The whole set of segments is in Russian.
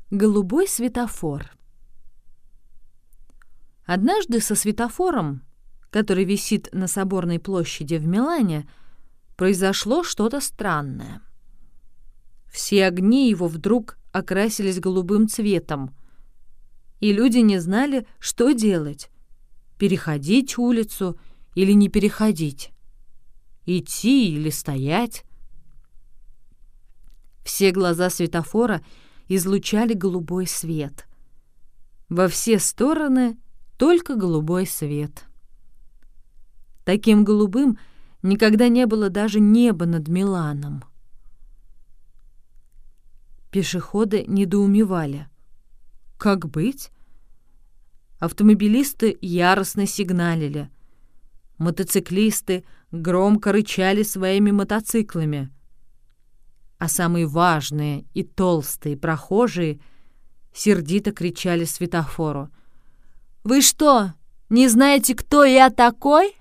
Голубой светофор. Однажды со светофором, который висит на Соборной площади в Милане, произошло что-то странное. Все огни его вдруг окрасились голубым цветом, и люди не знали, что делать: переходить улицу или не переходить, идти или стоять. Все глаза светофора излучали голубой свет. Во все стороны только голубой свет. Таким голубым никогда не было даже неба над Миланом. Пешеходы недоумевали. Как быть? Автомобилисты яростно сигналили. Мотоциклисты громко рычали своими мотоциклами. А самые важные и толстые прохожие сердито кричали светофору: «Вы что, не знаете, кто я такой?»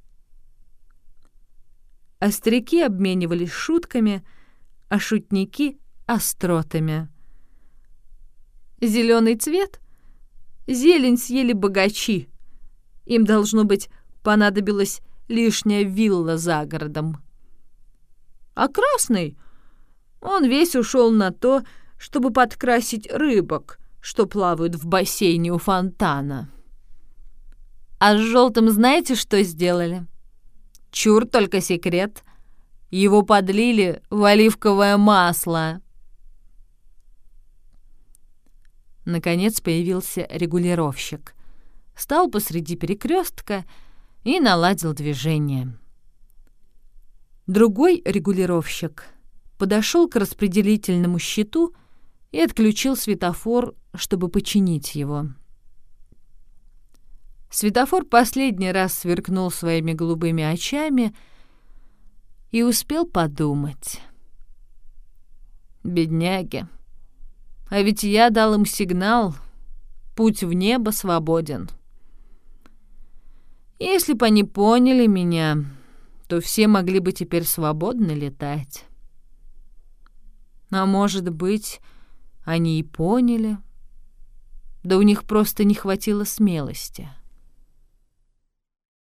А старики обменивались шутками, а шутники — остротами. Зеленый цвет? Зелень съели богачи. Им, должно быть, понадобилась лишняя вилла за городом. А красный? Он весь ушел на то, чтобы подкрасить рыбок, что плавают в бассейне у фонтана. А с желтым знаете, что сделали? Чур только секрет. Его подлили в оливковое масло. Наконец появился регулировщик. Стал посреди перекрестка и наладил движение. Другой регулировщик подошел к распределительному щиту и отключил светофор, чтобы починить его. Светофор последний раз сверкнул своими голубыми очами и успел подумать: бедняги, а ведь я дал им сигнал, путь в небо свободен. Если бы они поняли меня, то все могли бы теперь свободно летать. А может быть, они и поняли, да у них просто не хватило смелости.